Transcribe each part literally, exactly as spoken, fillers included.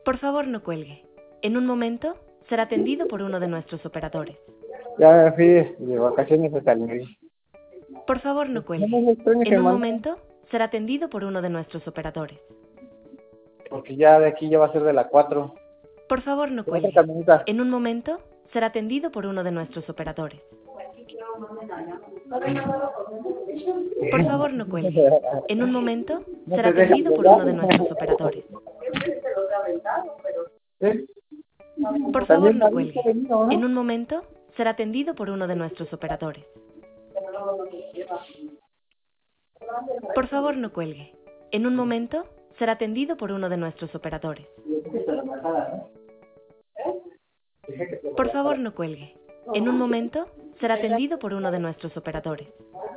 Por favor, no cuelgue. En un momento será atendido por uno de nuestros operadores. Ya me fui de, de vacaciones a Calgary. Por favor, no No cuelgue. me extraña que En un mande, momento será atendido por uno de nuestros operadores. porque ya de aquí ya va a ser de la cuatro. Por favor, no Otra cuelgue. camioneta. En un momento será atendido por uno de nuestros operadores. Por favor, no cuelgue. En un momento No será te dejan atendido por uno de llegar. nuestros operadores. ¿Sí? Por favor, También no David está cuelgue. venido, En ¿no? un momento será atendido por uno de nuestros operadores. Por favor, no cuelgue. En un momento será atendido por uno de nuestros operadores. Por favor, no cuelgue. En un momento será atendido por uno de nuestros operadores.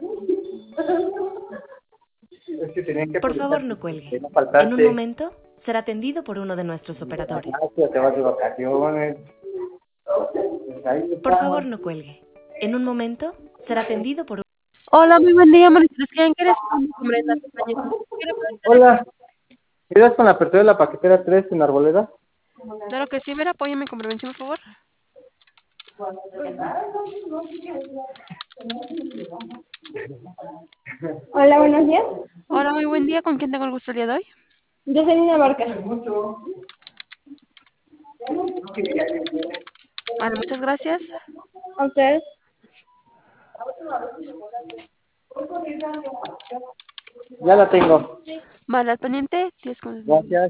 Es que tenían que Por poner favor, no que cuelgue. no En un faltaste. momento será atendido por uno de nuestros operadores. Ah, que te vas de vacaciones. Pues ahí Por está. favor, no cuelgue. En un momento será atendido por... Hola, muy buen día, Marisol. ¿Quién quieres comprender la compañía? ¿Quiere preguntar? Hola. ¿Quedas con la apertura de la paquetera tres en Arboleda? Claro que sí, ver, apóyeme con prevención, por favor. Hola, buenos días. Hola, muy buen día. ¿Con quién tengo el gusto el día de hoy? Yo soy Nina Barca. Vale, muchas gracias. A ustedes. Ya la tengo. Vale, al pendiente. diez con Gracias.